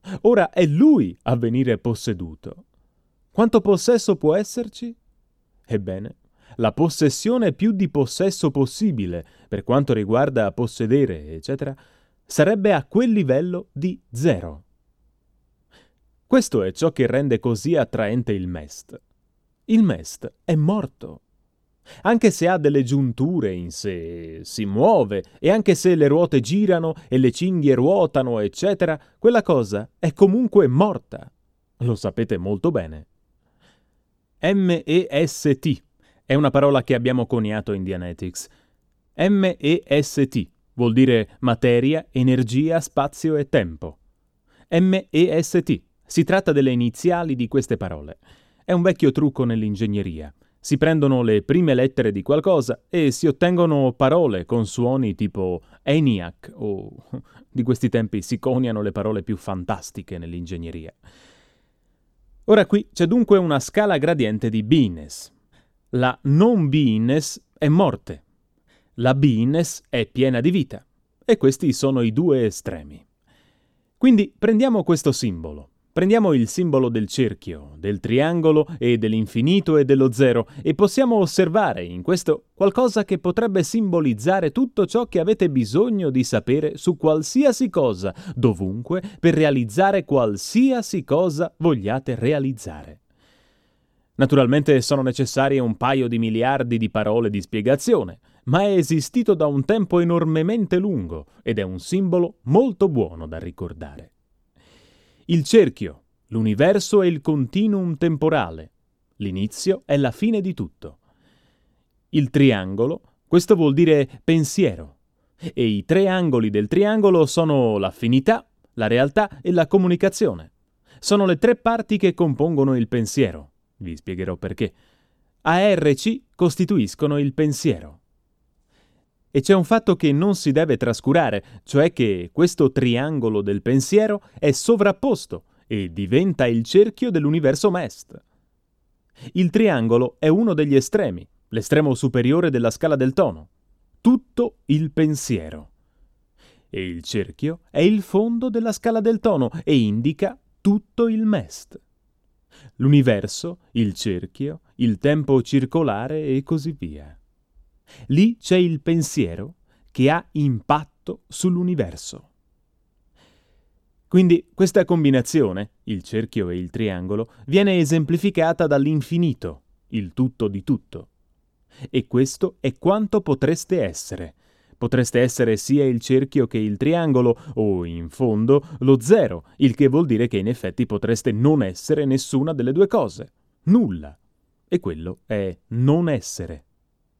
Ora è lui a venire posseduto. Quanto possesso può esserci? Ebbene, la possessione più di possesso possibile, per quanto riguarda possedere, eccetera, sarebbe a quel livello di 0. Questo è ciò che rende così attraente il MEST. Il MEST è morto. Anche se ha delle giunture in sé, si muove, e anche se le ruote girano e le cinghie ruotano, eccetera, quella cosa è comunque morta. Lo sapete molto bene. MEST è una parola che abbiamo coniato in Dianetics. MEST vuol dire materia, energia, spazio e tempo. MEST. Si tratta delle iniziali di queste parole. È un vecchio trucco nell'ingegneria. Si prendono le prime lettere di qualcosa e si ottengono parole con suoni tipo ENIAC o di questi tempi si coniano le parole più fantastiche nell'ingegneria. Ora qui c'è dunque una scala gradiente di beingness. La non beingness è morte. La beingness è piena di vita. E questi sono i due estremi. Quindi prendiamo questo simbolo. Prendiamo il simbolo del cerchio, del triangolo e dell'infinito e dello zero e possiamo osservare in questo qualcosa che potrebbe simbolizzare tutto ciò che avete bisogno di sapere su qualsiasi cosa, dovunque, per realizzare qualsiasi cosa vogliate realizzare. Naturalmente sono necessarie un paio di miliardi di parole di spiegazione, ma è esistito da un tempo enormemente lungo ed è un simbolo molto buono da ricordare. Il cerchio, l'universo è il continuum temporale. L'inizio è la fine di tutto. Il triangolo, questo vuol dire pensiero. E i tre angoli del triangolo sono l'affinità, la realtà e la comunicazione. Sono le tre parti che compongono il pensiero. Vi spiegherò perché. A e C costituiscono il pensiero. E c'è un fatto che non si deve trascurare, cioè che questo triangolo del pensiero è sovrapposto e diventa il cerchio dell'universo MEST. Il triangolo è uno degli estremi, l'estremo superiore della scala del tono. Tutto il pensiero. E il cerchio è il fondo della scala del tono e indica tutto il MEST. L'universo, il cerchio, il tempo circolare e così via. Lì c'è il pensiero che ha impatto sull'universo. Quindi questa combinazione, il cerchio e il triangolo, viene esemplificata dall'infinito, il tutto di tutto. E questo è quanto potreste essere. Potreste essere sia il cerchio che il triangolo, o in fondo lo zero, il che vuol dire che in effetti potreste non essere nessuna delle due cose. Nulla. E quello è non essere.